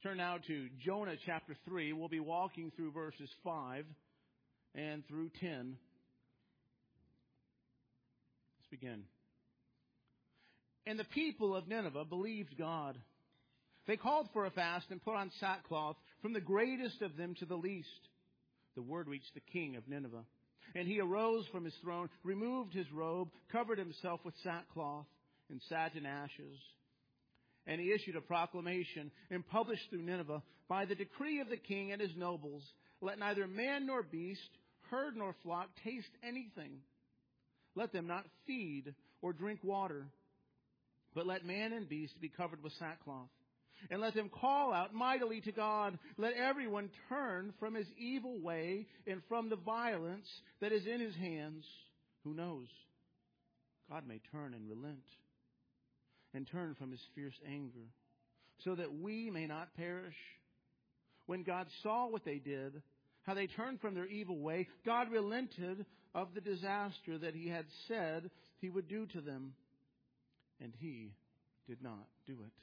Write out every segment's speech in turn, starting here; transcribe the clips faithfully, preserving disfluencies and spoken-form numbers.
Turn now to Jonah chapter three. We'll be walking through verses five and through ten. Let's begin. And the people of Nineveh believed God. They called for a fast and put on sackcloth, from the greatest of them to the least. The word reached the king of Nineveh. And he arose from his throne, removed his robe, covered himself with sackcloth, and sat in ashes. And he issued a proclamation and published through Nineveh, by the decree of the king and his nobles, let neither man nor beast, herd nor flock taste anything. Let them not feed or drink water, but let man and beast be covered with sackcloth. And let them call out mightily to God. Let everyone turn from his evil way and from the violence that is in his hands. Who knows? God may turn and relent, and turn from his fierce anger, so that we may not perish. When God saw what they did, how they turned from their evil way, God relented of the disaster that he had said he would do to them. And he did not do it.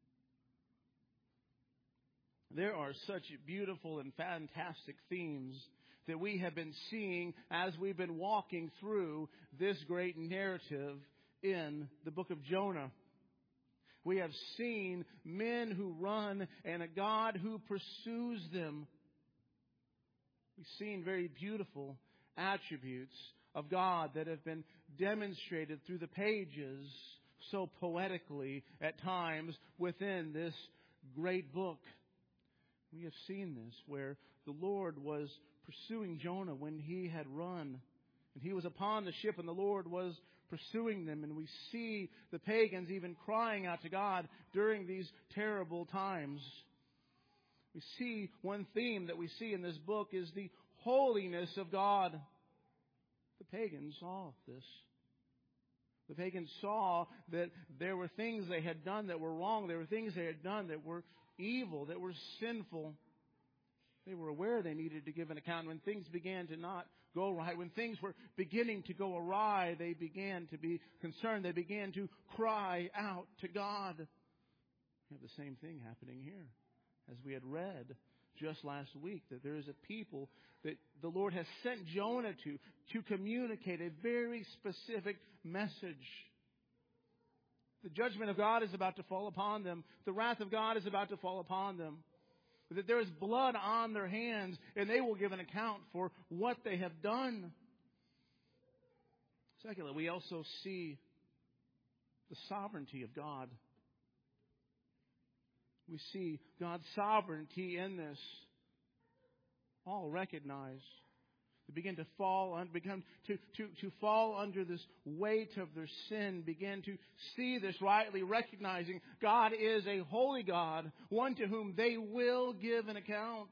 There are such beautiful and fantastic themes that we have been seeing as we've been walking through this great narrative in the book of Jonah. We have seen men who run and a God who pursues them. We've seen very beautiful attributes of God that have been demonstrated through the pages so poetically at times within this great book. We have seen this where the Lord was pursuing Jonah when he had run. And he was upon the ship and the Lord was pursuing them. And we see the pagans even crying out to God during these terrible times. We see one theme that we see in this book is the holiness of God. The pagans saw this. The pagans saw that there were things they had done that were wrong. There were things they had done that were evil, that were sinful. They were aware they needed to give an account. When things began to not go right, when things were beginning to go awry, they began to be concerned. They began to cry out to God. We have the same thing happening here, as we had read just last week, that there is a people that the Lord has sent Jonah to, to communicate a very specific message. The judgment of God is about to fall upon them. The wrath of God is about to fall upon them. That there is blood on their hands, and they will give an account for what they have done. Secondly, we also see the sovereignty of God. We see God's sovereignty in this. All recognize. They begin to fall on, begin to, to, to fall under this weight of their sin, begin to see this rightly, recognizing God is a holy God, one to whom they will give an account.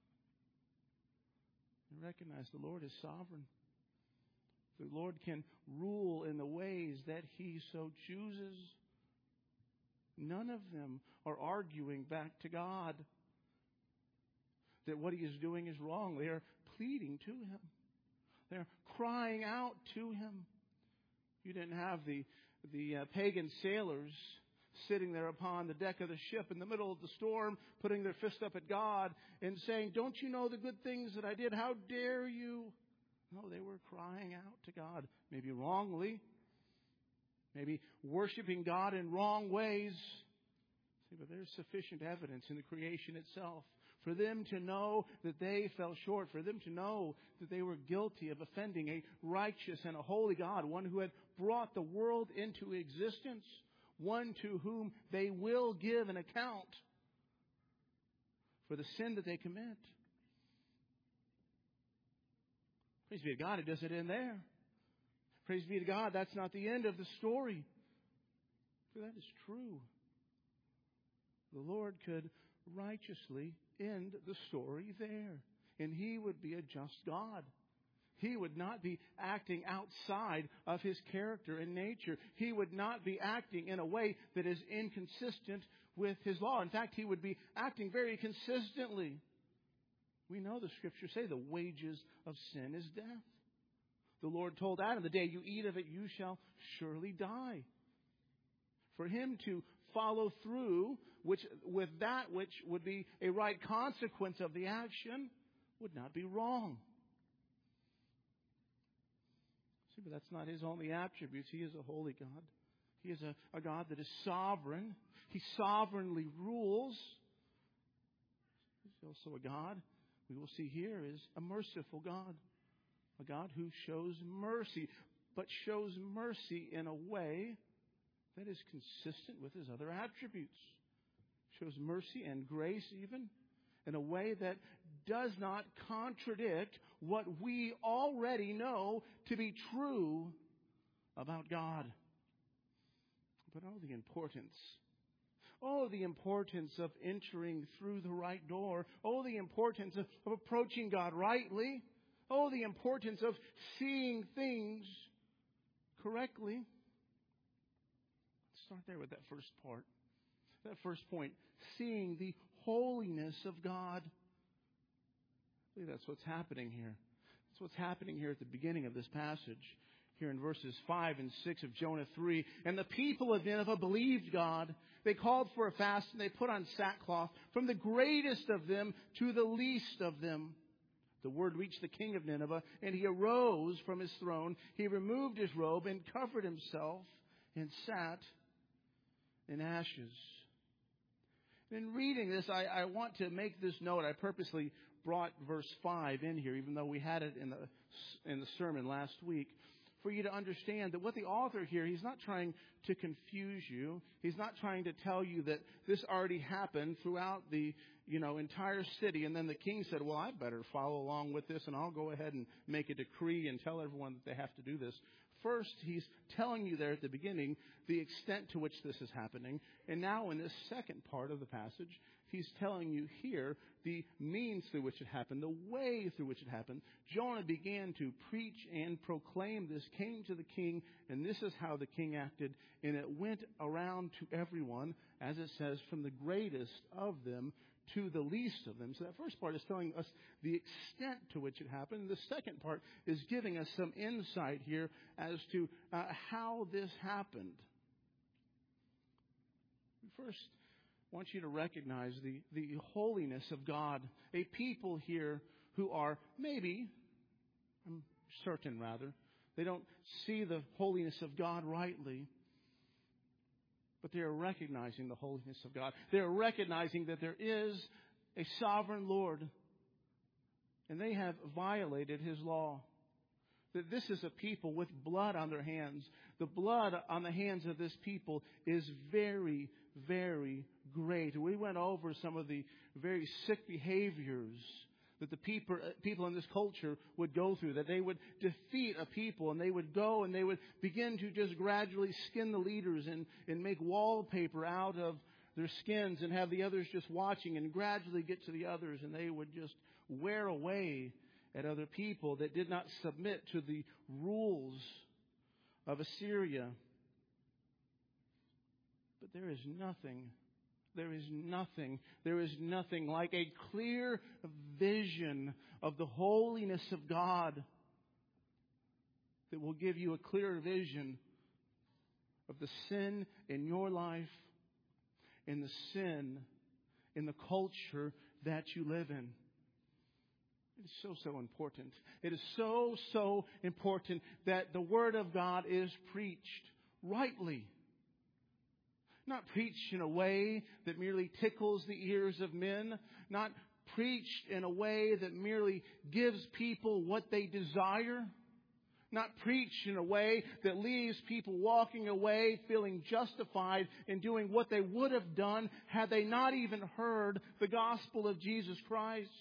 They recognize the Lord is sovereign. The Lord can rule in the ways that He so chooses. None of them are arguing back to God that what He is doing is wrong. They are pleading to Him. They're crying out to Him. You didn't have the, the uh, pagan sailors sitting there upon the deck of the ship in the middle of the storm, putting their fist up at God and saying, "Don't you know the good things that I did? How dare you?" No, they were crying out to God, maybe wrongly, maybe worshiping God in wrong ways. See, but there's sufficient evidence in the creation itself for them to know that they fell short, for them to know that they were guilty of offending a righteous and a holy God, one who had brought the world into existence, one to whom they will give an account for the sin that they commit. Praise be to God, it doesn't end there. Praise be to God, that's not the end of the story. For that is true. The Lord could righteously end the story there. And He would be a just God. He would not be acting outside of His character and nature. He would not be acting in a way that is inconsistent with His law. In fact, He would be acting very consistently. We know the Scriptures say the wages of sin is death. The Lord told Adam, "The day you eat of it, you shall surely die." For Him to follow through which with that which would be a right consequence of the action would not be wrong. See, but that's not His only attributes. He is a holy God. He is a, a God that is sovereign. He sovereignly rules. He's also a God, we will see here, is a merciful God. A God who shows mercy, but shows mercy in a way that is consistent with His other attributes. Shows mercy and grace even in a way that does not contradict what we already know to be true about God. But oh, the importance. Oh, the importance of entering through the right door. Oh, the importance of, of approaching God rightly. Oh, the importance of seeing things correctly. Let's start there with that first part. That first point, seeing the holiness of God. I believe that's what's happening here. That's what's happening here at the beginning of this passage. Here in verses five and six of Jonah three. And the people of Nineveh believed God. They called for a fast and they put on sackcloth, from the greatest of them to the least of them. The word reached the king of Nineveh, and he arose from his throne. He removed his robe and covered himself and sat in ashes. In reading this, I, I want to make this note. I purposely brought verse five in here, even though we had it in the in the sermon last week, for you to understand that what the author here, he's not trying to confuse you. He's not trying to tell you that this already happened throughout the, you know, entire city. And then the king said, well, I better follow along with this and I'll go ahead and make a decree and tell everyone that they have to do this. First, he's telling you there at the beginning the extent to which this is happening. And now in this second part of the passage, he's telling you here the means through which it happened, the way through which it happened. Jonah began to preach and proclaim this, came to the king, and this is how the king acted. And it went around to everyone, as it says, from the greatest of them to the least of them. So that first part is telling us the extent to which it happened. The second part is giving us some insight here as to uh, how this happened. First, I want you to recognize the, the holiness of God. A people here who are maybe, I'm certain rather, they don't see the holiness of God rightly. But they are recognizing the holiness of God. They are recognizing that there is a sovereign Lord. And they have violated His law. That this is a people with blood on their hands. The blood on the hands of this people is very, very great. We went over some of the very sick behaviors that the people, people in this culture would go through, that they would defeat a people and they would go and they would begin to just gradually skin the leaders and, and make wallpaper out of their skins and have the others just watching and gradually get to the others, and they would just wear away at other people that did not submit to the rules of Assyria. But there is nothing There is nothing, there is nothing like a clear vision of the holiness of God that will give you a clear vision of the sin in your life and the sin in the culture that you live in. It is so, so important. It is so, so important that the Word of God is preached rightly. Not preached in a way that merely tickles the ears of men. Not preached in a way that merely gives people what they desire. Not preached in a way that leaves people walking away feeling justified in doing what they would have done had they not even heard the gospel of Jesus Christ.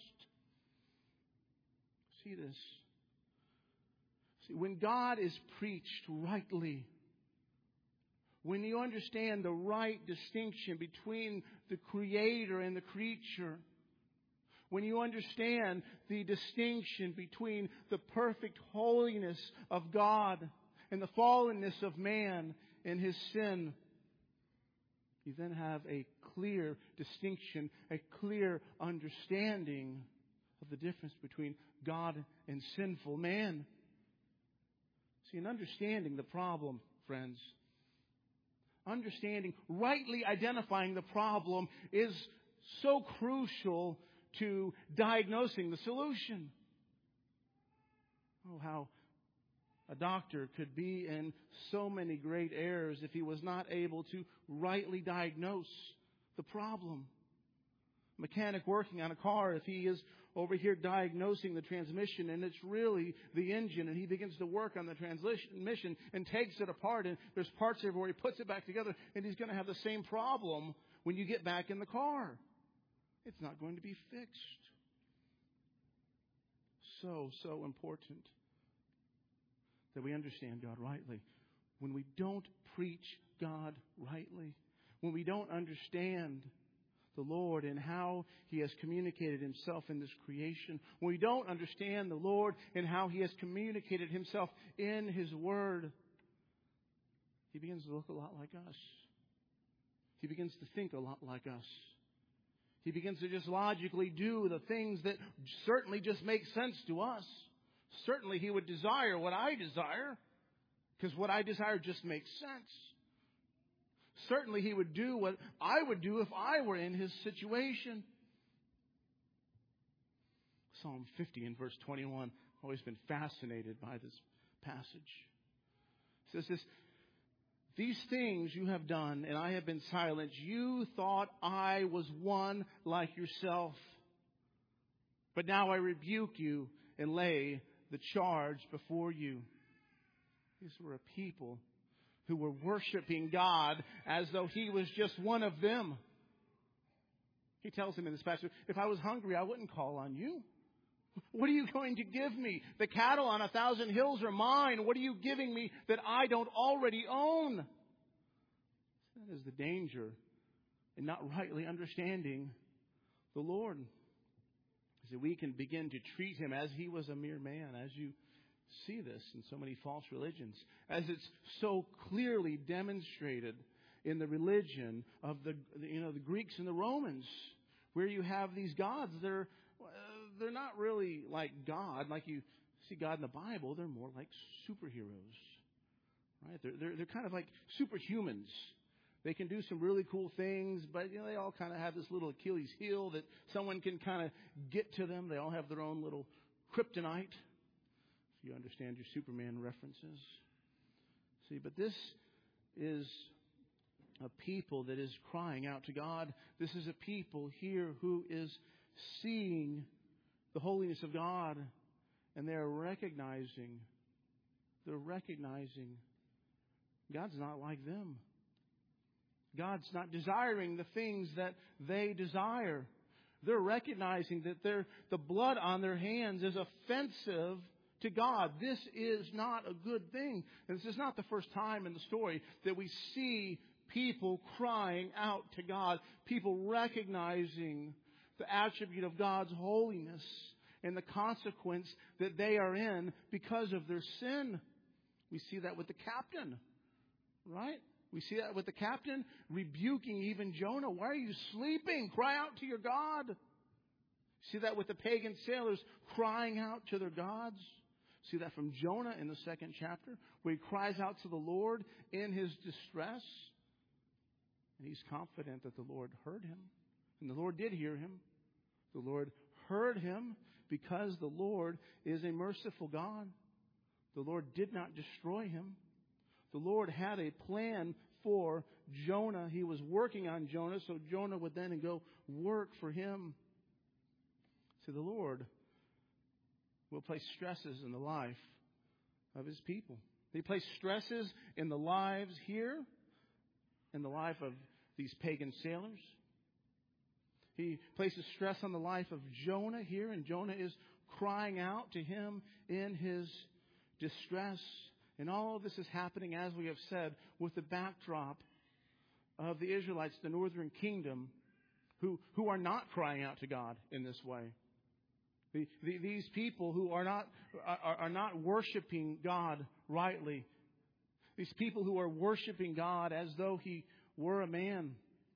See this. See, when God is preached rightly, when you understand the right distinction between the Creator and the creature, when you understand the distinction between the perfect holiness of God and the fallenness of man and his sin, you then have a clear distinction, a clear understanding of the difference between God and sinful man. See, in understanding the problem, friends, understanding, rightly identifying the problem is so crucial to diagnosing the solution. Oh, how a doctor could be in so many great errors if he was not able to rightly diagnose the problem. A mechanic working on a car, if he is over here diagnosing the transmission and it's really the engine, and he begins to work on the transmission and takes it apart, and there's parts everywhere, he puts it back together, and he's going to have the same problem when you get back in the car. It's not going to be fixed. So, so important that we understand God rightly. When we don't preach God rightly, when we don't understand the Lord and how He has communicated Himself in this creation, when we don't understand the Lord and how He has communicated Himself in His Word, He begins to look a lot like us. He begins to think a lot like us. He begins to just logically do the things that certainly just make sense to us. Certainly He would desire what I desire, because what I desire just makes sense. Certainly He would do what I would do if I were in His situation. Psalm fifty and verse twenty-one. I've always been fascinated by this passage. It says this: these things you have done, and I have been silent. You thought I was one like yourself. But now I rebuke you and lay the charge before you. These were a people who were worshiping God as though He was just one of them. He tells him in this passage, if I was hungry, I wouldn't call on you. What are you going to give me? The cattle on a thousand hills are mine. What are you giving me that I don't already own? That is the danger in not rightly understanding the Lord. So we can begin to treat Him as He was a mere man, as you see this in so many false religions, as it's so clearly demonstrated in the religion of the you know the Greeks and the Romans, where you have these gods. They're they're not really like God, like you see God in the Bible. They're more like superheroes, right? They're they're, they're kind of like superhumans. They can do some really cool things, but you know they all kind of have this little Achilles heel that someone can kind of get to them. They all have their own little kryptonite. If you understand your Superman references. See, but this is a people that is crying out to God. This is a people here who is seeing the holiness of God, and they're recognizing, they're recognizing God's not like them. God's not desiring the things that they desire. They're recognizing that they're, the blood on their hands is offensive to God. This is not a good thing. And this is not the first time in the story that we see people crying out to God, people recognizing the attribute of God's holiness and the consequence that they are in because of their sin. We see that with the captain, right? We see that with the captain rebuking even Jonah. Why are you sleeping? Cry out to your God. See that with the pagan sailors crying out to their gods. See that from Jonah in the second chapter, where he cries out to the Lord in his distress. And he's confident that the Lord heard him. And the Lord did hear him. The Lord heard him because the Lord is a merciful God. The Lord did not destroy him. The Lord had a plan for Jonah. He was working on Jonah, so Jonah would then go work for him. So the Lord will place stresses in the life of His people. He placed stresses in the lives here, in the life of these pagan sailors. He places stress on the life of Jonah here, and Jonah is crying out to Him in his distress. And all of this is happening, as we have said, with the backdrop of the Israelites, the northern kingdom, who, who are not crying out to God in this way. The, the, these people who are not are, are not worshiping God rightly. These people who are worshiping God as though He were a man.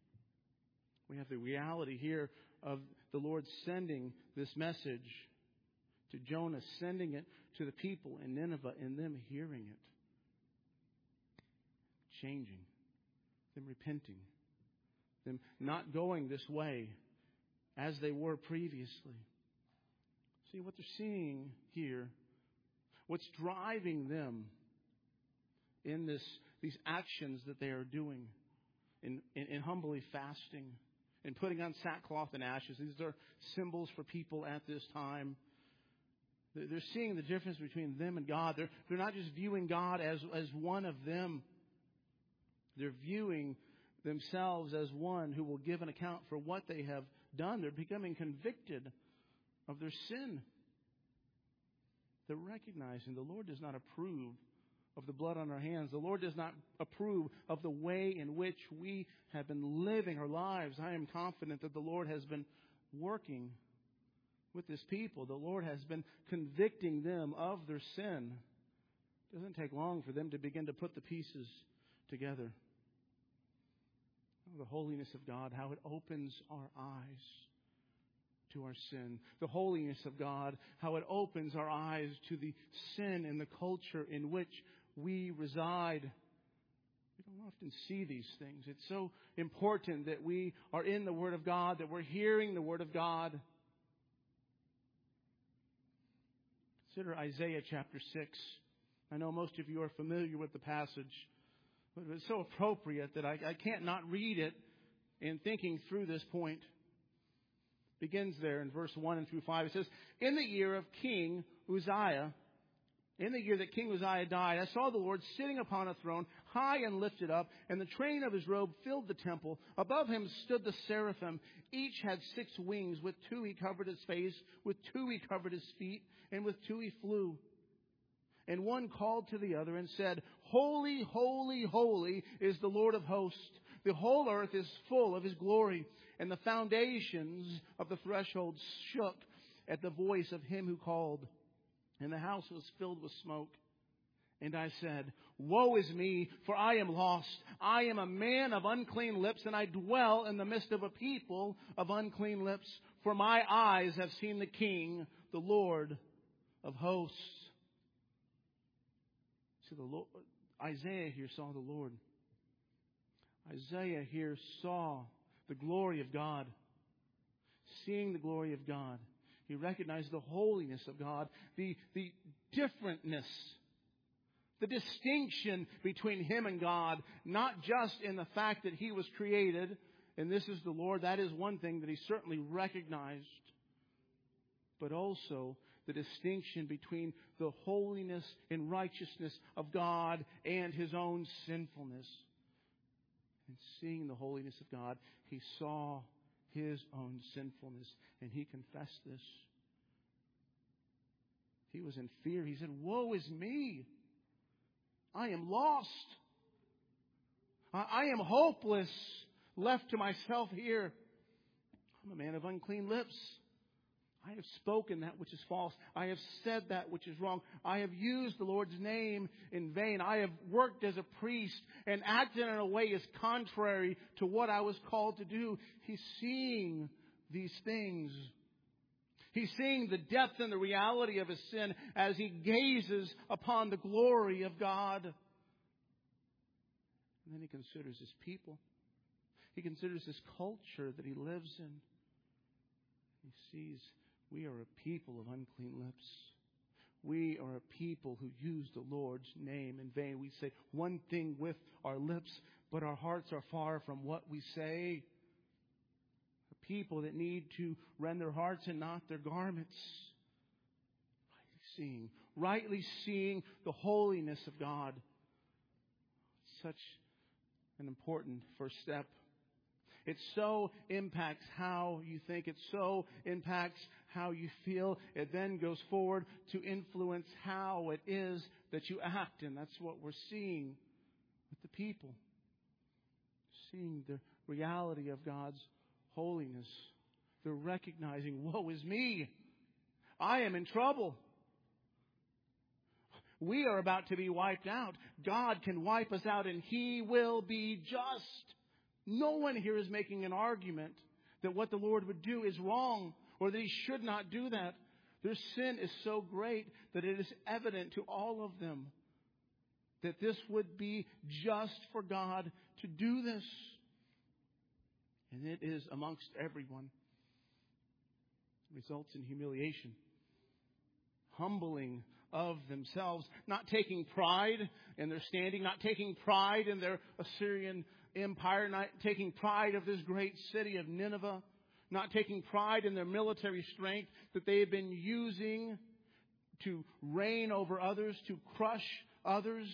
We have the reality here of the Lord sending this message to Jonah, sending it to the people in Nineveh, and them hearing it. Changing them repenting, them not going this way as they were previously. See, what they're seeing here, what's driving them in this these actions that they are doing, in, in, in humbly fasting, in putting on sackcloth and ashes. These are symbols for people at this time. They're seeing the difference between them and God. They're, they're not just viewing God as, as one of them. They're viewing themselves as one who will give an account for what they have done. They're becoming convicted of their sin. They're recognizing the Lord does not approve of the blood on our hands. The Lord does not approve of the way in which we have been living our lives. I am confident that the Lord has been working with His people. The Lord has been convicting them of their sin. It doesn't take long for them to begin to put the pieces together. Oh, the holiness of God, how it opens our eyes to our sin. The holiness of God, how it opens our eyes to the sin and the culture in which we reside. We don't often see these things. It's so important that we are in the Word of God, that we're hearing the Word of God. Consider Isaiah chapter six. I know most of you are familiar with the passage, but it's so appropriate that I, I can't not read it in thinking through this point. It begins there in verse one and through five. It says, "In the year of King Uzziah, in the year that King Uzziah died, I saw the Lord sitting upon a throne, high and lifted up, and the train of His robe filled the temple. Above Him stood the seraphim. Each had six wings. With two He covered His face, with two He covered His feet, and with two He flew. And one called to the other and said, Holy, holy, holy is the Lord of hosts. The whole earth is full of His glory. And the foundations of the threshold shook at the voice of Him who called. And the house was filled with smoke. And I said, Woe is me, for I am lost. I am a man of unclean lips, and I dwell in the midst of a people of unclean lips. For my eyes have seen the King, the Lord of hosts." See, the Lord, Isaiah here saw the Lord. Isaiah here saw the glory of God. Seeing the glory of God, he recognized the holiness of God, the, the differentness, the distinction between him and God, not just in the fact that he was created, and this is the Lord. That is one thing that he certainly recognized, but also the distinction between the holiness and righteousness of God and his own sinfulness. And seeing the holiness of God, he saw his own sinfulness, and he confessed this. He was in fear. He said, Woe is me! I am lost. I am hopeless, left to myself here. I'm a man of unclean lips. I have spoken that which is false. I have said that which is wrong. I have used the Lord's name in vain. I have worked as a priest and acted in a way as contrary to what I was called to do. He's seeing these things. He's seeing the depth and the reality of his sin as he gazes upon the glory of God. And then he considers his people. He considers this culture that he lives in. He sees we are a people of unclean lips. We are a people who use the Lord's name in vain. We say one thing with our lips, but our hearts are far from what we say. A people that need to rend their hearts and not their garments. Rightly seeing, rightly seeing the holiness of God. Such an important first step. It so impacts how you think. It so impacts how you feel. It then goes forward to influence how it is that you act. And that's what we're seeing with the people. Seeing the reality of God's holiness. They're recognizing, woe is me. I am in trouble. We are about to be wiped out. God can wipe us out and He will be just. No one here is making an argument that what the Lord would do is wrong or that He should not do that. Their sin is so great that it is evident to all of them that this would be just for God to do this. And it is amongst everyone. It results in humiliation, humbling of themselves, not taking pride in their standing, not taking pride in their Assyrian empire, not taking pride of this great city of Nineveh, not taking pride in their military strength that they have been using to reign over others, to crush others.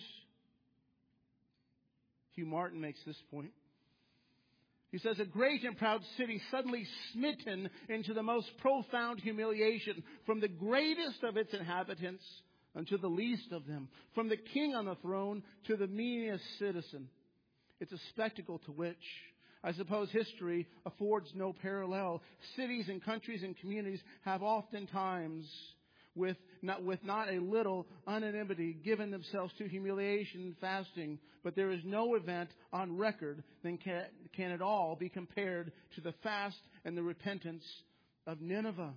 Hugh Martin makes this point. He says, a great and proud city suddenly smitten into the most profound humiliation, from the greatest of its inhabitants unto the least of them, from the king on the throne to the meanest citizen. It's a spectacle to which I suppose history affords no parallel. Cities and countries and communities have oftentimes, with not, with not a little unanimity, given themselves to humiliation and fasting. But there is no event on record that can, can at all be compared to the fast and the repentance of Nineveh.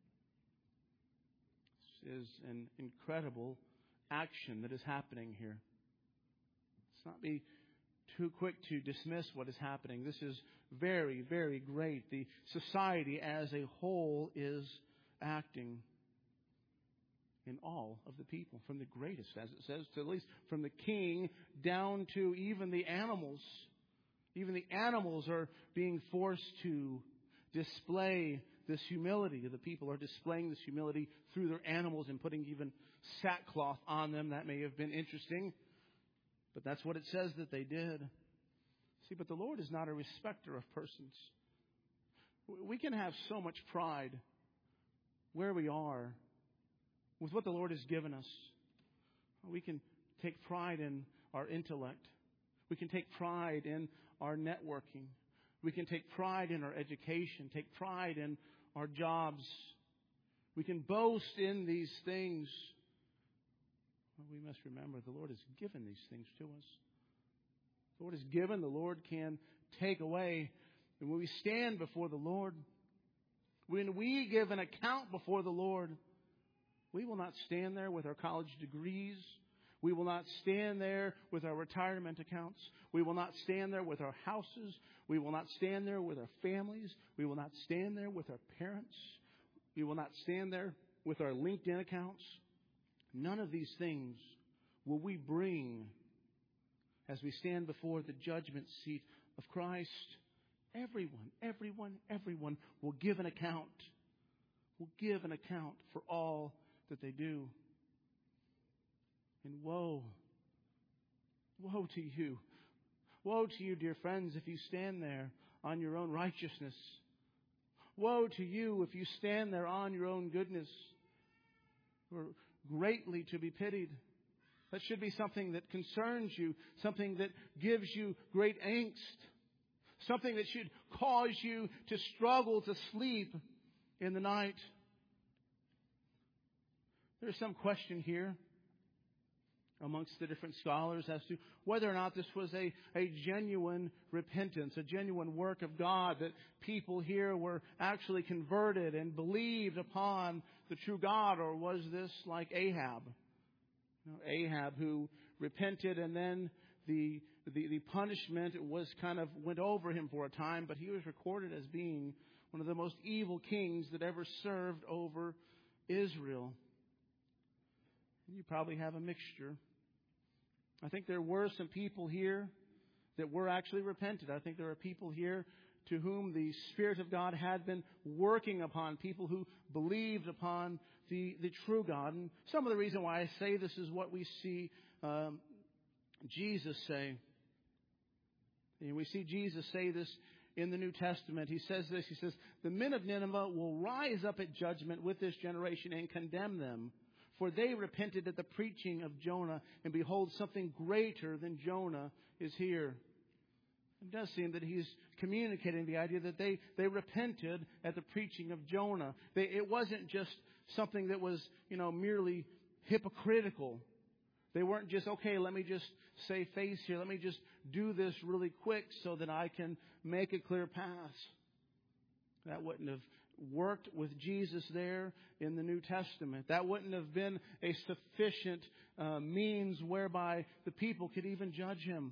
This is an incredible action that is happening here. Let's not be too quick to dismiss what is happening. This is very, very great. The society as a whole is acting in all of the people, from the greatest, as it says, to at least from the king down to even the animals. Even the animals are being forced to display this humility. The people are displaying this humility through their animals and putting even sackcloth on them. That may have been interesting, but that's what it says that they did. See, but the Lord is not a respecter of persons. We can have so much pride where we are with what the Lord has given us. We can take pride in our intellect. We can take pride in our networking. We can take pride in our education, take pride in our jobs. We can boast in these things. Well, we must remember the Lord has given these things to us. The Lord has given, the Lord can take away. And when we stand before the Lord, when we give an account before the Lord, we will not stand there with our college degrees. We will not stand there with our retirement accounts. We will not stand there with our houses. We will not stand there with our families. We will not stand there with our parents. We will not stand there with our LinkedIn accounts. None of these things will we bring as we stand before the judgment seat of Christ. Everyone, everyone, everyone will give an account. Will give an account for all that they do. And woe, woe to you. Woe to you, dear friends, if you stand there on your own righteousness. Woe to you if you stand there on your own goodness. You're greatly to be pitied. That should be something that concerns you, something that gives you great angst, something that should cause you to struggle to sleep in the night. There's some question here amongst the different scholars as to whether or not this was a, a genuine repentance, a genuine work of God, that people here were actually converted and believed upon the true God, or was this like Ahab? You know, Ahab, who repented and then the, the the punishment was kind of went over him for a time, but he was recorded as being one of the most evil kings that ever served over Israel. You probably have a mixture. I think there were some people here that were actually repentant. I think there are people here to whom the Spirit of God had been working upon, people who believed upon the, the true God. And some of the reason why I say this is what we see um, Jesus say. And we see Jesus say this in the New Testament. He says this, he says, the men of Nineveh will rise up at judgment with this generation and condemn them. For they repented at the preaching of Jonah, and behold, something greater than Jonah is here. It does seem that he's communicating the idea that they, they repented at the preaching of Jonah. They, it wasn't just something that was, you know, merely hypocritical. They weren't just, okay, let me just save face here. Let me just do this really quick so that I can make a clear path. That wouldn't have worked with Jesus there in the New Testament. That wouldn't have been a sufficient uh, means whereby the people could even judge him.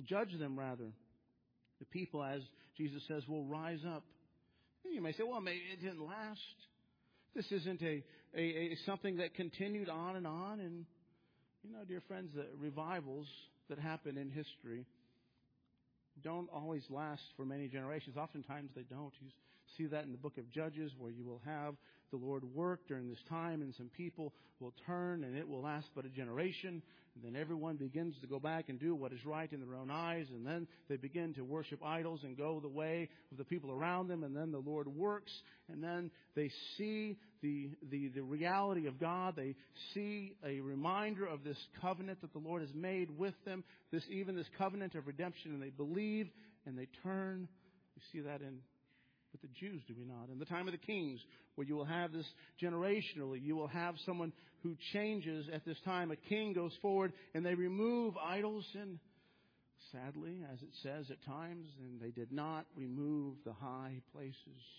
Judge them, rather. The people, as Jesus says, will rise up. And you may say, well, maybe it didn't last. This isn't a, a, a something that continued on and on. And, you know, dear friends, the revivals that happen in history don't always last for many generations. Oftentimes they don't. You see that in the book of Judges, where you will have the Lord work during this time, and some people will turn, and it will last but a generation. And then everyone begins to go back and do what is right in their own eyes, and then they begin to worship idols and go the way of the people around them, and then the Lord works, and then they see the, the, the reality of God. They see a reminder of this covenant that the Lord has made with them, this even this covenant of redemption, and they believe, and they turn. We see that in with the Jews, do we not? In the time of the kings, where you will have this generationally, you will have someone who changes at this time. A king goes forward and they remove idols, and sadly, as it says at times, and they did not remove the high places.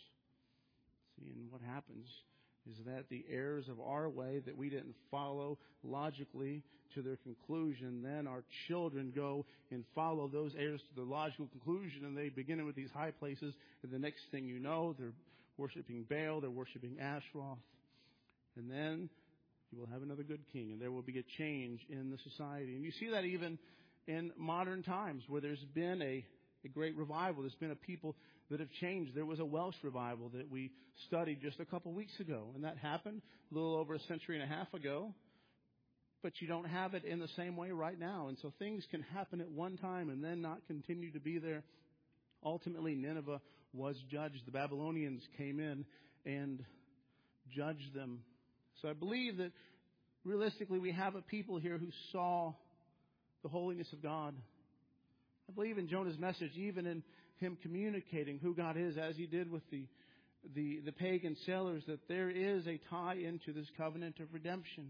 See, and what happens is that the errors of our way that we didn't follow logically to their conclusion, then our children go and follow those errors to the logical conclusion, and they begin with these high places, and the next thing you know, they're worshiping Baal, they're worshiping Ashtaroth. And then you will have another good king, and there will be a change in the society. And you see that even in modern times, where there's been a, a great revival. There's been a people that have changed. There was a Welsh revival that we studied just a couple weeks ago, and that happened a little over a century and a half ago. But you don't have it in the same way right now. And so things can happen at one time and then not continue to be there. Ultimately, Nineveh was judged. The Babylonians came in and judged them. So I believe that realistically we have a people here who saw the holiness of God. I believe in Jonah's message, even in him communicating who God is, as he did with the, the, the pagan sailors, that there is a tie into this covenant of redemption.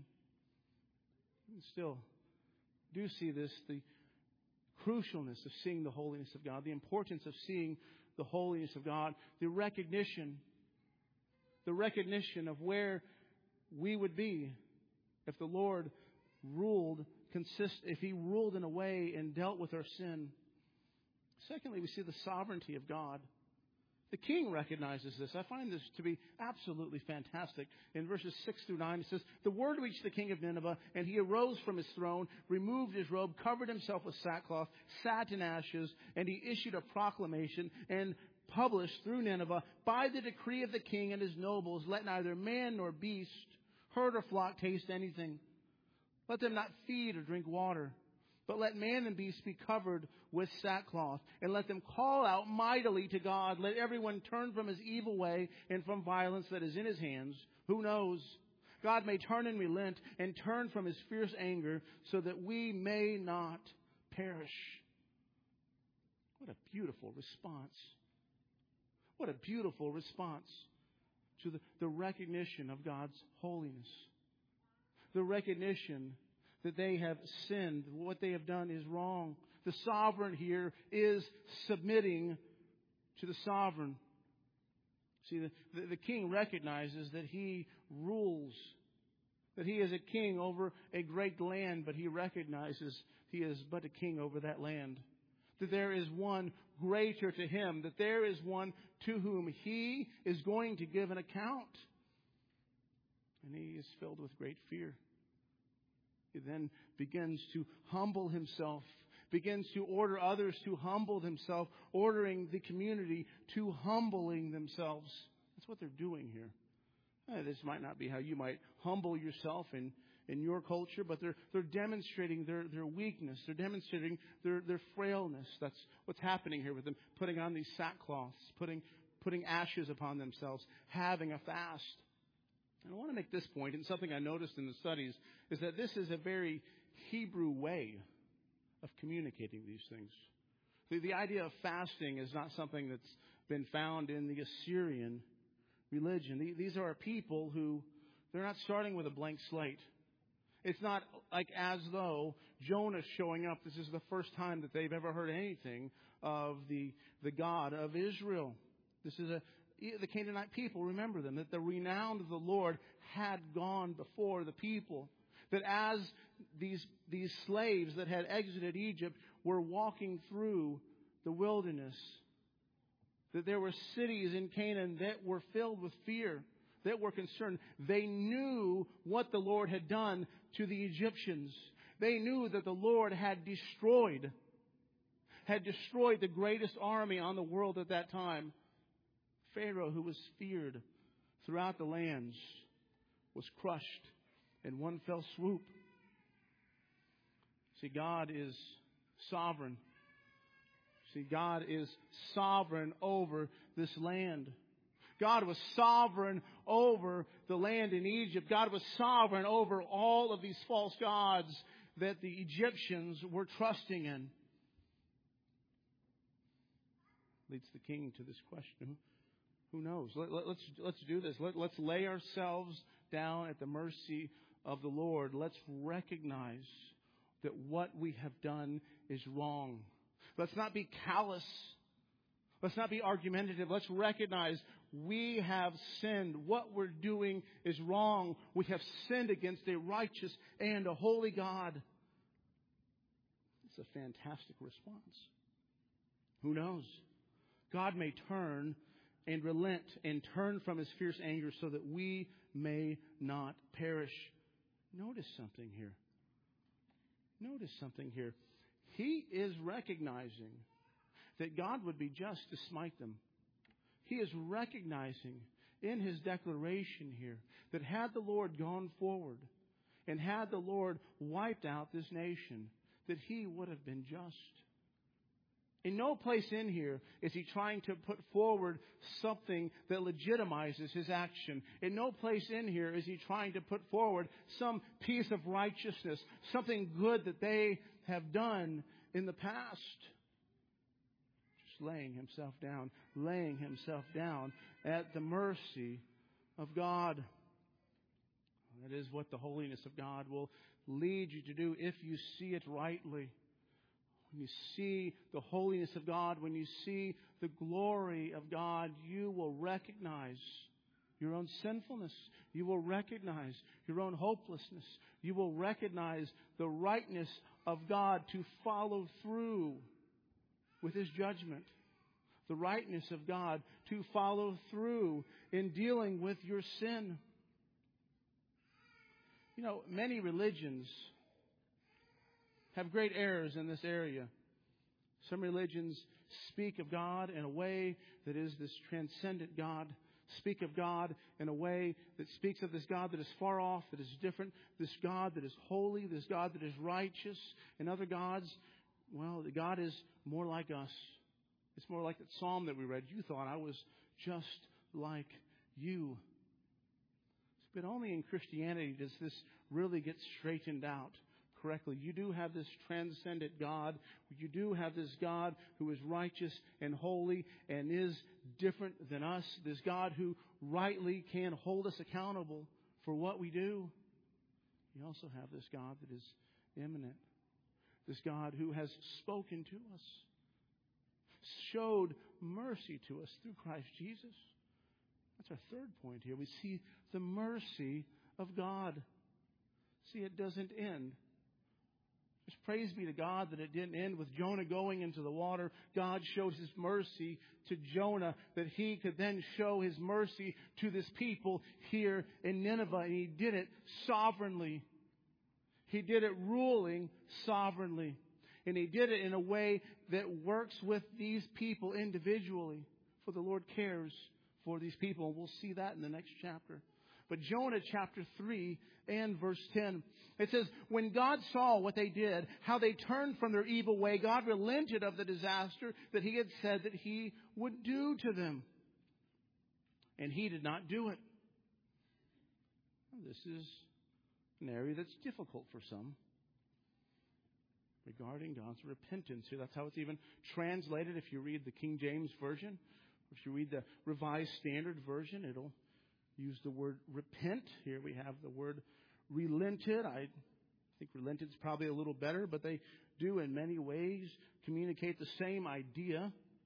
And still do see this, the crucialness of seeing the holiness of God, the importance of seeing the holiness of God, the recognition, the recognition of where we would be if the Lord ruled, consist, if He ruled in a way and dealt with our sin. Secondly, we see the sovereignty of God. The king recognizes this. I find this to be absolutely fantastic. In verses six through nine, it says, "The word reached the king of Nineveh, and he arose from his throne, removed his robe, covered himself with sackcloth, sat in ashes, and he issued a proclamation and published through Nineveh, by the decree of the king and his nobles, let neither man nor beast, herd or flock taste anything. Let them not feed or drink water. But let man and beast be covered with sackcloth, and let them call out mightily to God. Let everyone turn from his evil way and from violence that is in his hands. Who knows? God may turn and relent and turn from his fierce anger, so that we may not perish." What a beautiful response. What a beautiful response to the, the recognition of God's holiness. The recognition that they have sinned. What they have done is wrong. The sovereign here is submitting to the sovereign. See, the, the, the king recognizes that he rules, that he is a king over a great land, but he recognizes he is but a king over that land. That there is one greater to him, that there is one to whom he is going to give an account. And he is filled with great fear. He then begins to humble himself, begins to order others to humble themselves, ordering the community to humbling themselves. That's what they're doing here. Eh, this might not be how you might humble yourself in, in your culture, but they're they're demonstrating their, their weakness. They're demonstrating their, their frailness. That's what's happening here with them, putting on these sackcloths, putting putting ashes upon themselves, having a fast. And I want to make this point, and something I noticed in the studies, is that this is a very Hebrew way of communicating these things. The, the idea of fasting is not something that's been found in the Assyrian religion. These are people who, they're not starting with a blank slate. It's not like as though Jonah's showing up. This is the first time that they've ever heard anything of the, the God of Israel. This is a The Canaanite people, remember them, that the renown of the Lord had gone before the people. That as these, these slaves that had exited Egypt were walking through the wilderness, that there were cities in Canaan that were filled with fear, that were concerned. They knew what the Lord had done to the Egyptians. They knew that the Lord had destroyed, had destroyed the greatest army on the world at that time. Pharaoh, who was feared throughout the lands, was crushed in one fell swoop. See, God is sovereign. See, God is sovereign over this land. God was sovereign over the land in Egypt. God was sovereign over all of these false gods that the Egyptians were trusting in. Leads the king to this question. Who knows? Let, let, let's, let's do this. Let, let's lay ourselves down at the mercy of the Lord. Let's recognize that what we have done is wrong. Let's not be callous. Let's not be argumentative. Let's recognize we have sinned. What we're doing is wrong. We have sinned against a righteous and a holy God. It's a fantastic response. Who knows? God may turn and relent and turn from His fierce anger so that we may not perish. Notice something here. Notice something here. He is recognizing that God would be just to smite them. He is recognizing in His declaration here that had the Lord gone forward and had the Lord wiped out this nation, that He would have been just. In no place in here is He trying to put forward something that legitimizes His action. In no place in here is He trying to put forward some piece of righteousness, something good that they have done in the past. Just laying Himself down, laying Himself down at the mercy of God. That is what the holiness of God will lead you to do if you see it rightly. When you see the holiness of God, when you see the glory of God, you will recognize your own sinfulness. You will recognize your own hopelessness. You will recognize the rightness of God to follow through with His judgment. The rightness of God to follow through in dealing with your sin. You know, many religions have great errors in this area. Some religions speak of God in a way that is this transcendent God. Speak of God in a way that speaks of this God that is far off, that is different. This God that is holy, this God that is righteous. And other gods, well, God is more like us. It's more like that psalm that we read. You thought I was just like you. But only in Christianity does this really get straightened out correctly. You do have this transcendent God. You do have this God who is righteous and holy and is different than us. This God who rightly can hold us accountable for what we do. You also have this God that is immanent. This God who has spoken to us, showed mercy to us through Christ Jesus. That's our third point here. We see the mercy of God. See, it doesn't end. Just praise be to God that it didn't end with Jonah going into the water. God shows His mercy to Jonah that He could then show His mercy to this people here in Nineveh. And He did it sovereignly. He did it ruling sovereignly. And He did it in a way that works with these people individually. For the Lord cares for these people. And we'll see that in the next chapter. But Jonah chapter three and verse ten. It says, when God saw what they did, how they turned from their evil way, God relented of the disaster that He had said that He would do to them. And He did not do it. This is an area that's difficult for some. Regarding God's repentance here. That's how it's even translated if you read the King James Version. If you read the Revised Standard Version, it'll use the word repent. Here we have the word relented. I think relented is probably a little better, but they do in many ways communicate the same idea.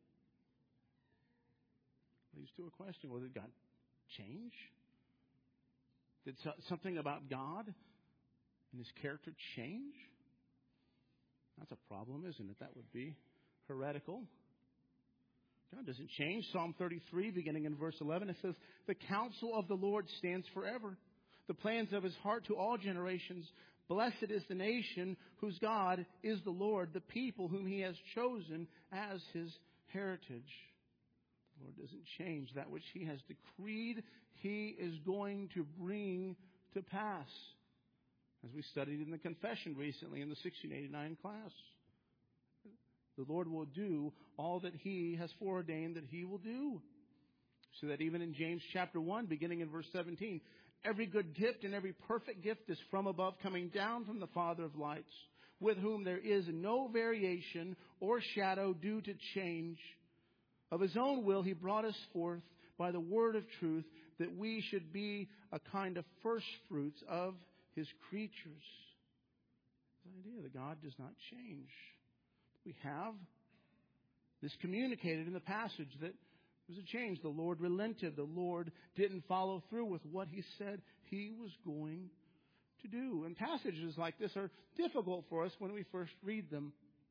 Leads to a question. Well, did God change? Did something about God and His character change? That's a problem, isn't it? That would be heretical. God doesn't change. Psalm thirty-three, beginning in verse eleven, it says, "The counsel of the Lord stands forever, the plans of his heart to all generations. Blessed is the nation whose God is the Lord, the people whom he has chosen as his heritage." The Lord doesn't change. That which he has decreed, he is going to bring to pass. As we studied in the confession recently in the sixteen eighty-nine class. The Lord will do all that he has foreordained that he will do. So that even in James chapter one, beginning in verse seventeen, every good gift and every perfect gift is from above, coming down from the Father of lights, with whom there is no variation or shadow due to change. Of his own will he brought us forth by the word of truth, that we should be a kind of first fruits of his creatures. The idea that God does not change. We have this communicated in the passage that there was a change. The Lord relented. The Lord didn't follow through with what he said he was going to do. And passages like this are difficult for us when we first read them.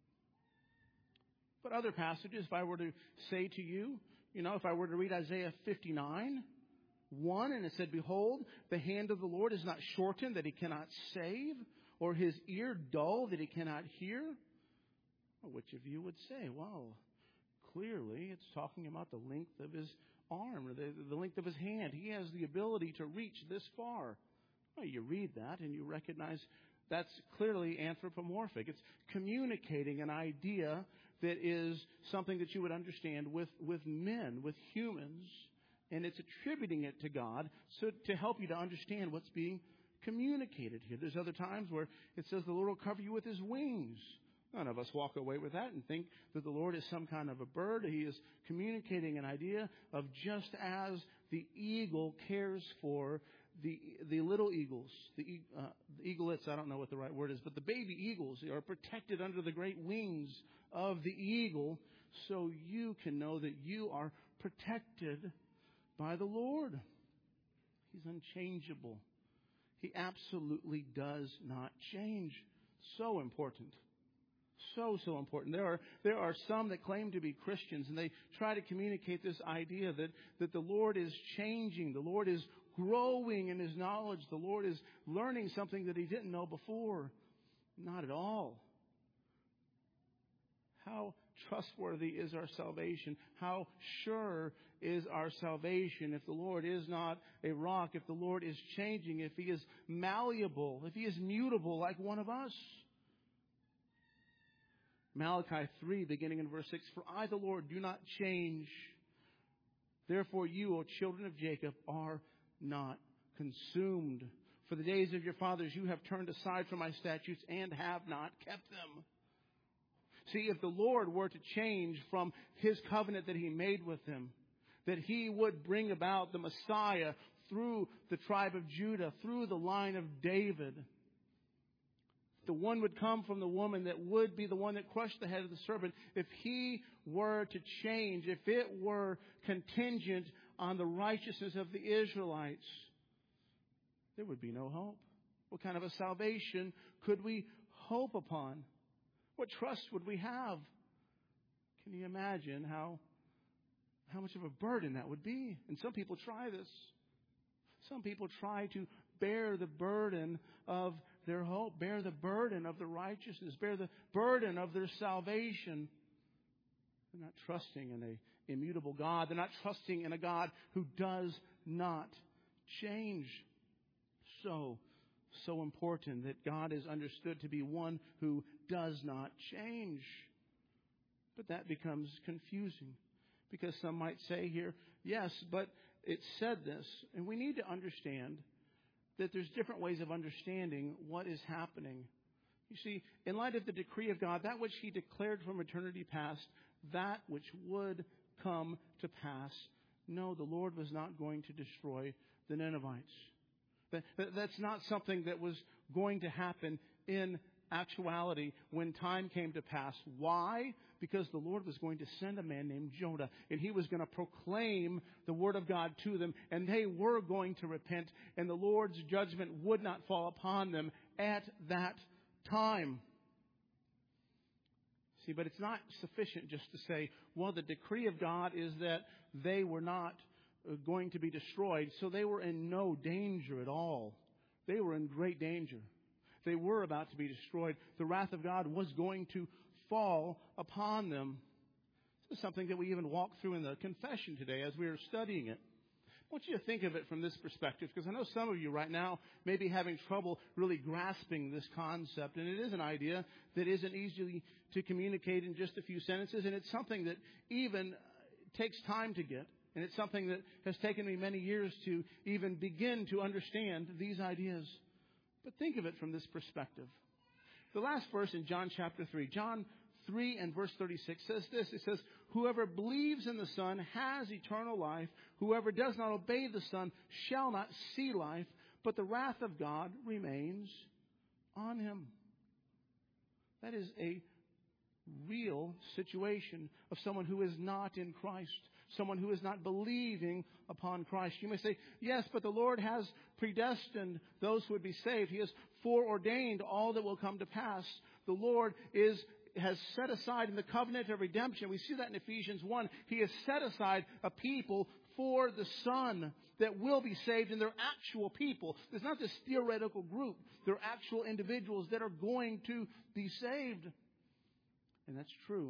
But other passages, if I were to say to you, you know, if I were to read Isaiah fifty-nine, one, and it said, "Behold, the hand of the Lord is not shortened that he cannot save, or his ear dull that he cannot hear." Well, which of you would say, well, clearly it's talking about the length of his arm, or the, the length of his hand. He has the ability to reach this far. Well, you read that and you recognize that's clearly anthropomorphic. It's communicating an idea that is something that you would understand with, with men, with humans, and it's attributing it to God so to help you to understand what's being communicated here. There's other times where it says the Lord will cover you with his wings. None of us walk away with that and think that the Lord is some kind of a bird. He is communicating an idea of just as the eagle cares for the the little eagles, the, uh, the eaglets, I don't know what the right word is, but the baby eagles are protected under the great wings of the eagle, so you can know that you are protected by the Lord. He's unchangeable. He absolutely does not change. So important. So, so important. There are there are some that claim to be Christians, and they try to communicate this idea that, that the Lord is changing. The Lord is growing in his knowledge. The Lord is learning something that he didn't know before. Not at all. How trustworthy is our salvation? How sure is our salvation if the Lord is not a rock, if the Lord is changing, if he is malleable, if he is mutable like one of us? Malachi three, beginning in verse six, "For I, the Lord, do not change. Therefore you, O children of Jacob, are not consumed. For the days of your fathers you have turned aside from my statutes and have not kept them." See, if the Lord were to change from his covenant that he made with them, that he would bring about the Messiah through the tribe of Judah, through the line of David, the one would come from the woman that would be the one that crushed the head of the serpent. If he were to change, if it were contingent on the righteousness of the Israelites, there would be no hope. What kind of a salvation could we hope upon? What trust would we have? Can you imagine how, how much of a burden that would be? And some people try this. Some people try to bear the burden of their hope, bear the burden of the righteousness, bear the burden of their salvation. They're not trusting in an immutable God. They're not trusting in a God who does not change. So, so important that God is understood to be one who does not change. But that becomes confusing because some might say here, yes, but it said this. And we need to understand that there's different ways of understanding what is happening. You see, in light of the decree of God, that which he declared from eternity past, that which would come to pass, no, the Lord was not going to destroy the Ninevites. That, that, that's not something that was going to happen in actuality when time came to pass. Why? Because the Lord was going to send a man named Jonah, and he was going to proclaim the word of God to them, and they were going to repent, and the Lord's judgment would not fall upon them at that time. See, but it's not sufficient just to say, well, the decree of God is that they were not going to be destroyed, so they were in no danger at all. They were in great danger. They were about to be destroyed. The wrath of God was going to fall upon them. This is something that we even walked through in the confession today as we were studying it. I want you to think of it from this perspective, because I know some of you right now may be having trouble really grasping this concept. And it is an idea that isn't easy to communicate in just a few sentences. And it's something that even takes time to get. And it's something that has taken me many years to even begin to understand these ideas. But think of it from this perspective. The last verse in John chapter three, John three and verse thirty-six says this. It says, whoever believes in the Son has eternal life. Whoever does not obey the Son shall not see life, but the wrath of God remains on him. That is a real situation of someone who is not in Christ, someone who is not believing upon Christ. You may say, yes, but the Lord has predestined those who would be saved. He has foreordained all that will come to pass. The Lord is has set aside in the covenant of redemption. We see that in Ephesians one. He has set aside a people for the Son that will be saved, and they're actual people. There's not this theoretical group. They're actual individuals that are going to be saved. And that's true.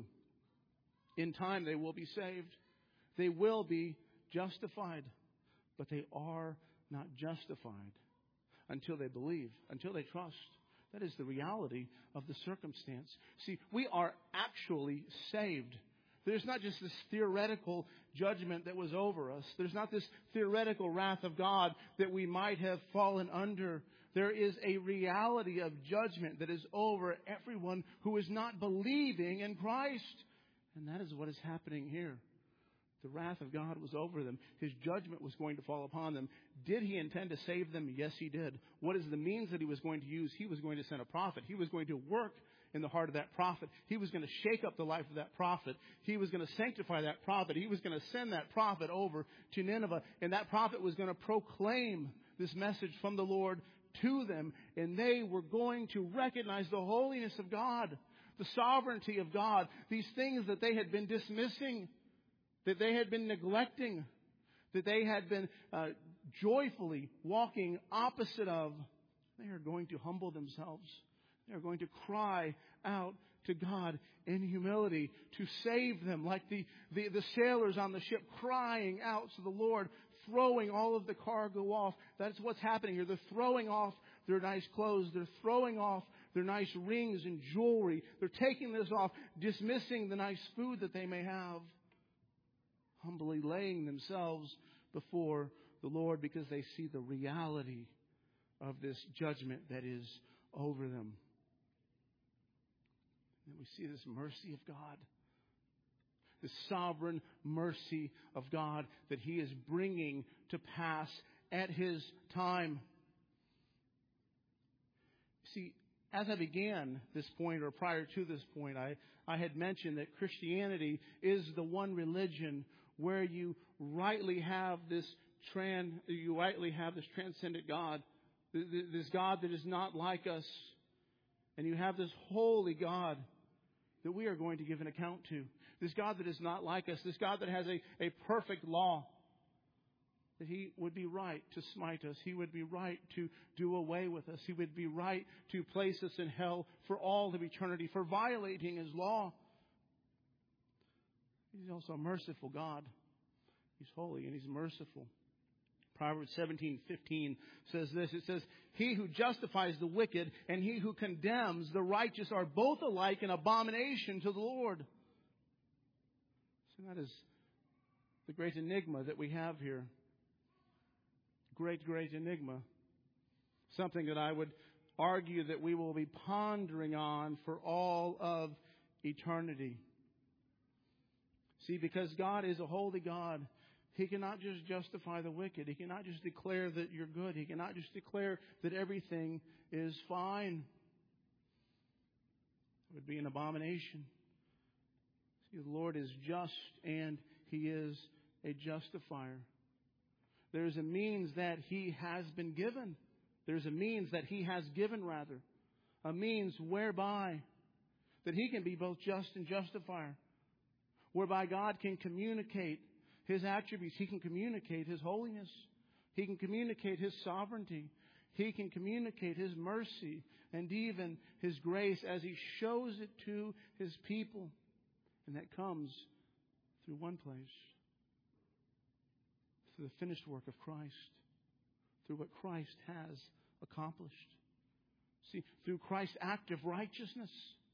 In time, they will be saved. They will be justified. But they are not justified until they believe, until they trust. That is the reality of the circumstance. See, we are actually saved. There's not just this theoretical judgment that was over us. There's not this theoretical wrath of God that we might have fallen under. There is a reality of judgment that is over everyone who is not believing in Christ. And that is what is happening here. The wrath of God was over them. His judgment was going to fall upon them. Did he intend to save them? Yes, he did. What is the means that he was going to use? He was going to send a prophet. He was going to work in the heart of that prophet. He was going to shake up the life of that prophet. He was going to sanctify that prophet. He was going to send that prophet over to Nineveh. And that prophet was going to proclaim this message from the Lord to them. And they were going to recognize the holiness of God, the sovereignty of God, these things that they had been dismissing, that they had been neglecting, that they had been uh, joyfully walking opposite of. They are going to humble themselves. They are going to cry out to God in humility to save them, like the, the, the sailors on the ship crying out to the Lord, throwing all of the cargo off. That's what's happening here. They're throwing off their nice clothes. They're throwing off their nice rings and jewelry. They're taking this off, dismissing the nice food that they may have, humbly laying themselves before the Lord because they see the reality of this judgment that is over them. And we see this mercy of God, the sovereign mercy of God that He is bringing to pass at His time. See, as I began this point, or prior to this point, I, I had mentioned that Christianity is the one religion where you rightly have this trans, you rightly have this transcendent God, this God that is not like us, and you have this holy God that we are going to give an account to. This God that is not like us, this God that has a, a perfect law, that He would be right to smite us. He would be right to do away with us. He would be right to place us in hell for all of eternity for violating His law. He's also a merciful God. He's holy and He's merciful. Proverbs seventeen fifteen says this. It says, "He who justifies the wicked and he who condemns the righteous are both alike an abomination to the Lord." So that is the great enigma that we have here. Great, great enigma. Something that I would argue that we will be pondering on for all of eternity. See, because God is a holy God, He cannot just justify the wicked. He cannot just declare that you're good. He cannot just declare that everything is fine. It would be an abomination. See, the Lord is just and He is a justifier. There's a means that He has been given. There's a means that He has given, rather. A means whereby that He can be both just and justifier, whereby God can communicate His attributes. He can communicate His holiness. He can communicate His sovereignty. He can communicate His mercy and even His grace as He shows it to His people. And that comes through one place, through the finished work of Christ, through what Christ has accomplished. See, through Christ's act of righteousness.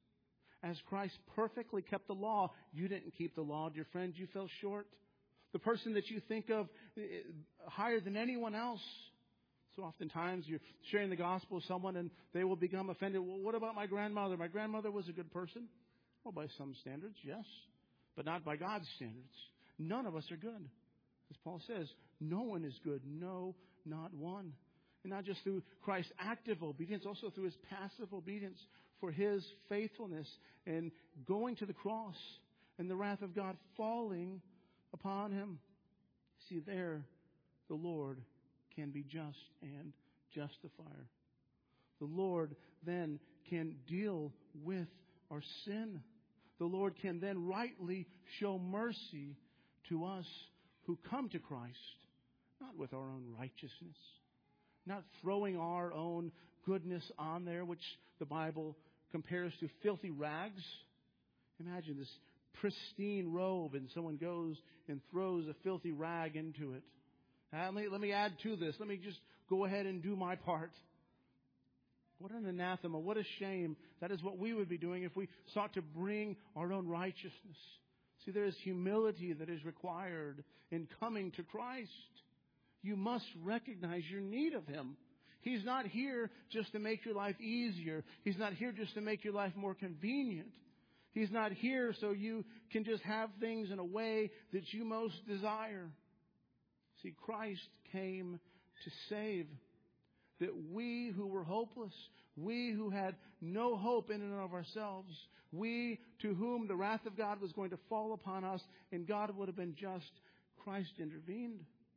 As Christ perfectly kept the law, you didn't keep the law, dear friend. You fell short. The person that you think of higher than anyone else. So oftentimes you're sharing the gospel with someone and they will become offended. Well, what about my grandmother? My grandmother was a good person. Well, by some standards, yes. But not by God's standards. None of us are good. As Paul says, no one is good. No, not one. And not just through Christ's active obedience, also through His passive obedience for His faithfulness and going to the cross and the wrath of God falling upon Him. See, there the Lord can be just and justifier. The Lord then can deal with our sin. The Lord can then rightly show mercy to us who come to Christ, not with our own righteousness, not throwing our own goodness on there, which the Bible compares to filthy rags. Imagine this pristine robe and someone goes and throws a filthy rag into it. Uh, let, me, let me add to this. Let me just go ahead and do my part. What an anathema. What a shame. That is what we would be doing if we sought to bring our own righteousness. See, there is humility that is required in coming to Christ. You must recognize your need of Him. He's not here just to make your life easier. He's not here just to make your life more convenient. He's not here so you can just have things in a way that you most desire. See, Christ came to save. That we who were hopeless, we who had no hope in and of ourselves, we to whom the wrath of God was going to fall upon us and God would have been just, Christ intervened.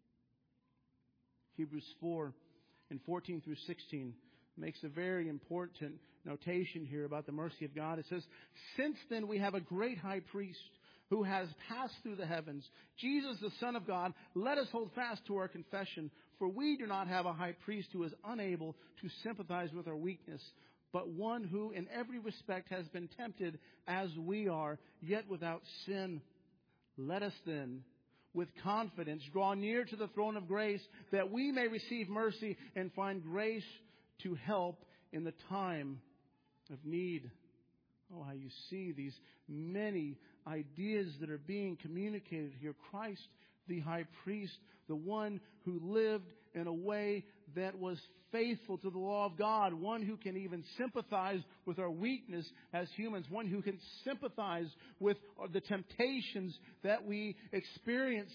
Hebrews four and fourteen through sixteen makes a very important notation here about the mercy of God. It says, "Since then we have a great high priest who has passed through the heavens, Jesus the Son of God, let us hold fast to our confession. For we do not have a high priest who is unable to sympathize with our weakness, but one who in every respect has been tempted as we are, yet without sin. Let us then, with confidence, draw near to the throne of grace, that we may receive mercy and find grace to help in the time of need." Oh, how you see these many ideas that are being communicated here. Christ, the high priest, the one who lived in a way that was faithful to the law of God, one who can even sympathize with our weakness as humans, one who can sympathize with the temptations that we experience,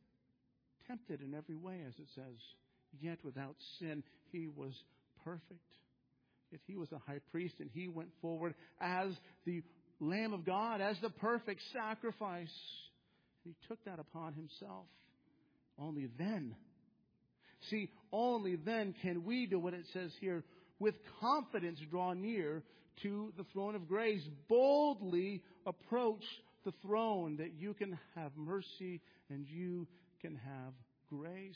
tempted in every way, as it says, yet without sin. He was perfect. Yet He was a high priest, and He went forward as the Lamb of God, as the perfect sacrifice. He took that upon Himself. Only then, see, only then can we do what it says here, with confidence draw near to the throne of grace, boldly approach the throne that you can have mercy and you can have grace.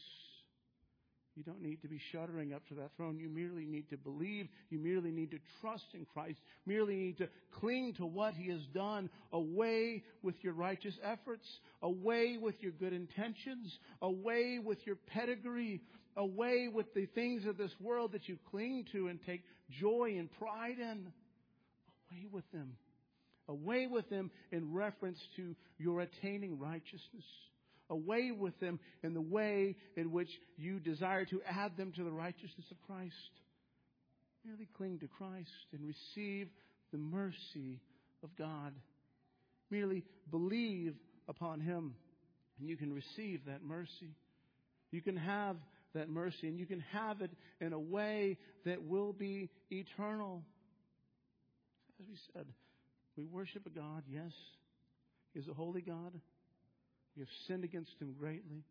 You don't need to be shuddering up to that throne. You merely need to believe. You merely need to trust in Christ. Merely need to cling to what He has done. Away with your righteous efforts. Away with your good intentions. Away with your pedigree. Away with the things of this world that you cling to and take joy and pride in. Away with them. Away with them in reference to your attaining righteousness. Away with them in the way in which you desire to add them to the righteousness of Christ. Merely cling to Christ and receive the mercy of God. Merely believe upon Him and you can receive that mercy. You can have that mercy and you can have it in a way that will be eternal. As we said, we worship a God, yes. He is a holy God. We have sinned against Him greatly.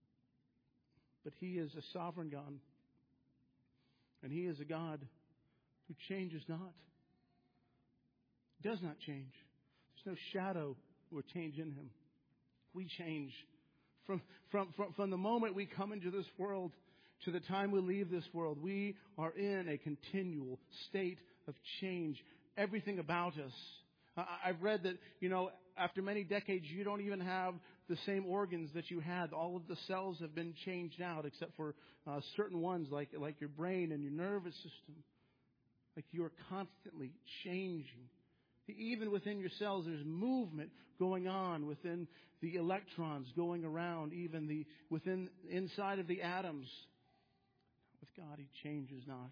But He is a sovereign God. And He is a God who changes not. does not change. There's no shadow or change in him. We change from, from, from, from the moment we come into this world to the time we leave this world. We are in a continual state of change. Everything about us. I, I've read that, you know, after many decades, you don't even have the same organs that you had. All of the cells have been changed out except for uh, certain ones like, like your brain and your nervous system. Like you are constantly changing. Even within your cells, there's movement going on within the electrons going around, even the within inside of the atoms. With God, He changes not.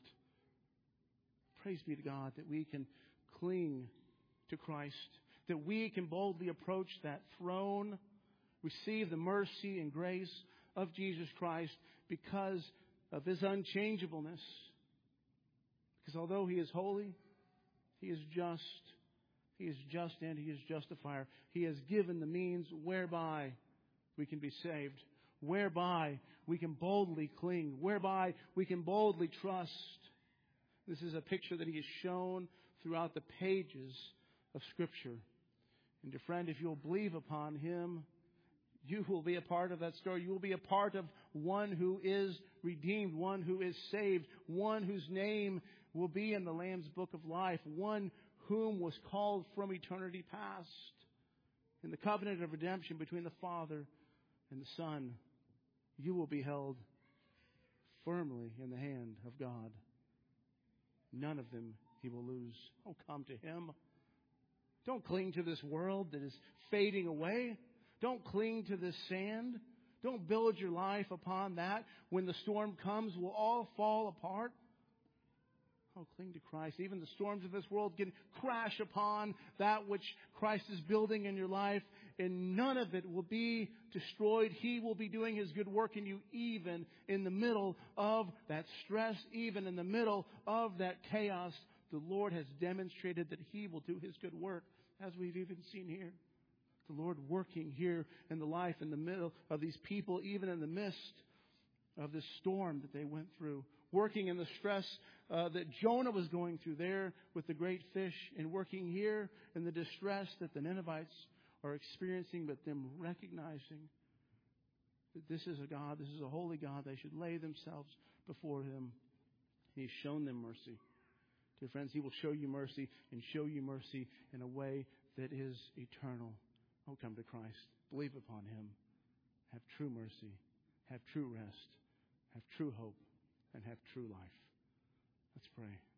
Praise be to God that we can cling to Christ, that we can boldly approach that throne, receive the mercy and grace of Jesus Christ because of His unchangeableness. Because although He is holy, He is just. He is just and He is justifier. He has given the means whereby we can be saved, whereby we can boldly cling, whereby we can boldly trust. This is a picture that He has shown throughout the pages of Scripture. And dear friend, if you'll believe upon Him, you will be a part of that story. You will be a part of one who is redeemed, one who is saved, one whose name will be in the Lamb's Book of Life, one whom was called from eternity past in the covenant of redemption between the Father and the Son. You will be held firmly in the hand of God. None of them He will lose. Oh, come to Him. Don't cling to this world that is fading away. Don't cling to this sand. Don't build your life upon that. When the storm comes, we'll all fall apart. Oh, cling to Christ. Even the storms of this world can crash upon that which Christ is building in your life, and none of it will be destroyed. He will be doing His good work in you, even in the middle of that stress, even in the middle of that chaos. The Lord has demonstrated that He will do His good work, as we've even seen here. The Lord working here in the life, in the middle of these people, even in the midst of this storm that they went through. Working in the stress uh, that Jonah was going through there with the great fish, and working here in the distress that the Ninevites are experiencing, but them recognizing that this is a God, this is a holy God. They should lay themselves before Him. He's shown them mercy. Dear friends, He will show you mercy and show you mercy in a way that is eternal. Oh, come to Christ. Believe upon Him. Have true mercy. Have true rest. Have true hope. And have true life. Let's pray.